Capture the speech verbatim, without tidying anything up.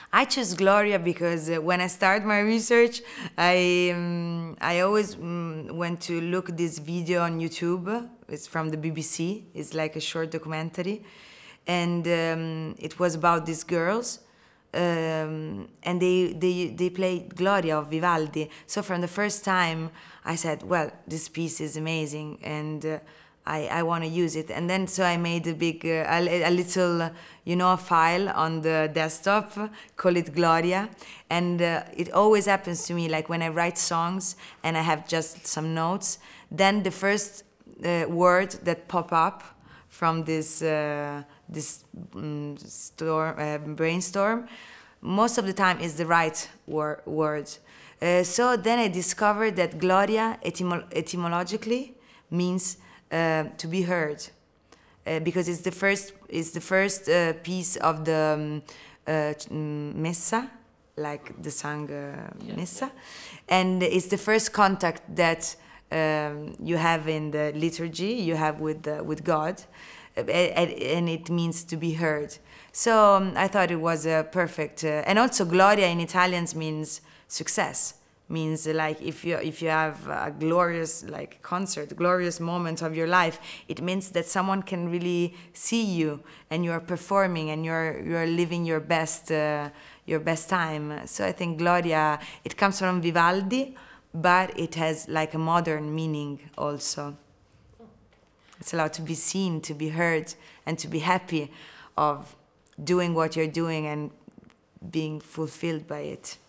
I choose Gloria because uh, when I start my research, I um, I always um, went to look this video on YouTube. It's from the B B C. It's like a short documentary, and um, it was about these girls, um, and they they they played Gloria of Vivaldi. So from the first time, I said, well, this piece is amazing, and uh, I, I want to use it. And then so I made a big, uh, a, a little, uh, you know, a file on the desktop, call it Gloria. And uh, it always happens to me, like when I write songs and I have just some notes, then the first uh, word that pop up from this, uh, this um, storm, uh, brainstorm, most of the time is the right wor- word. Uh, so then I discovered that Gloria etymo- etymologically means uh, to be heard, uh, because it's the first it's the first uh, piece of the um, uh, Messa, like the song uh, Yeah, Messa, and it's the first contact that um, you have in the liturgy you have with the, with God, uh, and, and it means to be heard. So um, I thought it was a perfect, uh, and also Gloria in Italians means success. Means like if you if you have a glorious like concert, glorious moment of your life, it means that someone can really see you and you are performing and you're you're living your best uh, your best time. So I think Gloria, it comes from Vivaldi, but it has like a modern meaning also. It's allowed to be seen, to be heard, and to be happy of doing what you're doing and being fulfilled by it.